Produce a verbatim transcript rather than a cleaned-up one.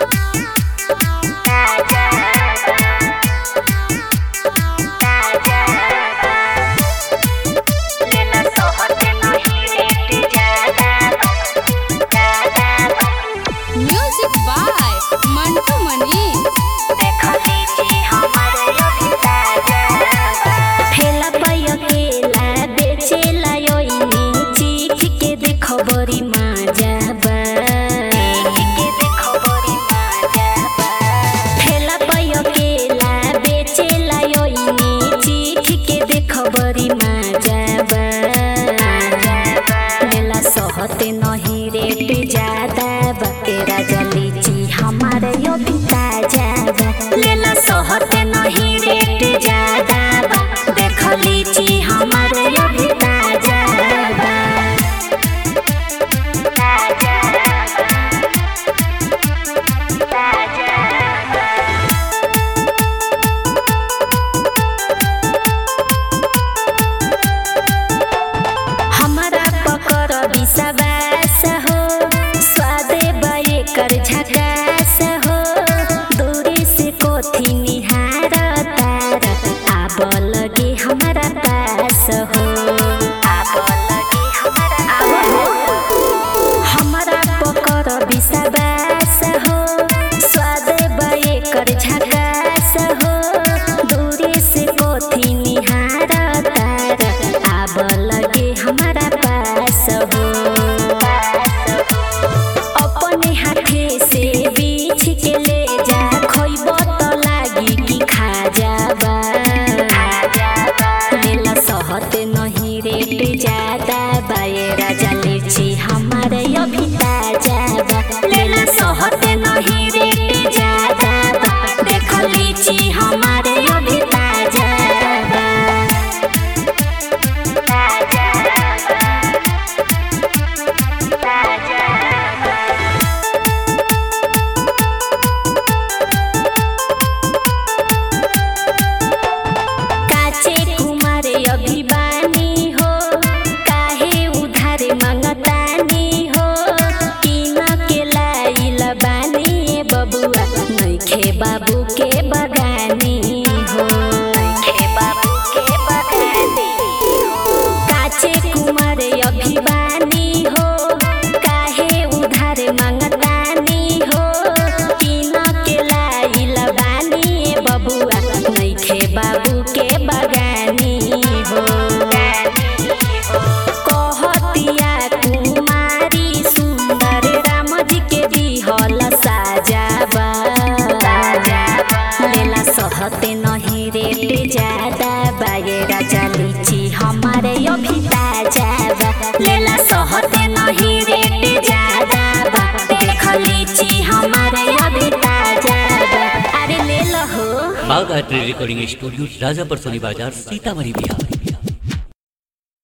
Music by Mantu मनी। ठेला पायो केला बेचेला योइनी चीख के देखो बड़ी मजा बा। ठेला पायो केला बेचेला योइनी चीख के देखो बड़ी मजा बा। लेला सहते नहीं रेट ज्यादा बा। तेरा जलीची हमारे यो भी ताजा बा। लेला सहते नहीं रेट ज्यादा बा। देख लीची हमारे यो भी ताजा बा। हमारा पकड़ विश्वास हो स्वादे बाये कर झकास हो। दूरी से कोथी निहार तार आब लगे हमारा पास हो। आब लगे हमारा हो। हमारा पकड़ विश्वास हो स्वादे बाये कर झकास हो। दूरी से कोथी निहार तार आब लगे हमारा पास हो। अपने हाथे से बीछ के ले जा खोइबो तो लागी कि खा जाबा। लेला सहते नहीं रेट ज्यादा बा। ये राजा लीची हमारे यो भी ताजा बा। लेला सहते नहीं रेट ज्यादा बा। देख लीची हमारे यो भी ताजा बा। काचे कुमारे अभिमानी हो काहे उधारे मंगतानी हो। कीना के लाइल बानी बबुआ नइखे बाबू के बगानी हो। नइखे बाबू के बगानी हो। काचे कुमारे अभिमानी हो काहे उधारे मंगतानी हो। कीना के लाइल बानी बबुआ नइखे बाबू के बगानी हो। कहतिया कुमारी सुंदर राम जी के दिहल साजाबा। लेला सहते नहीं रेट ज्यादा बा। ये राजा लीची हमारे यो भी ताजा बा। लेला सहते नहीं रेट ज्यादा बा। देख लीची हमारे यो भी ताजा बा। अरे ले लो हो। बागायत्री रिकॉर्डिंग स्टूडियो राजापुर सोनी बाजार सीतामढ़ी बिहार।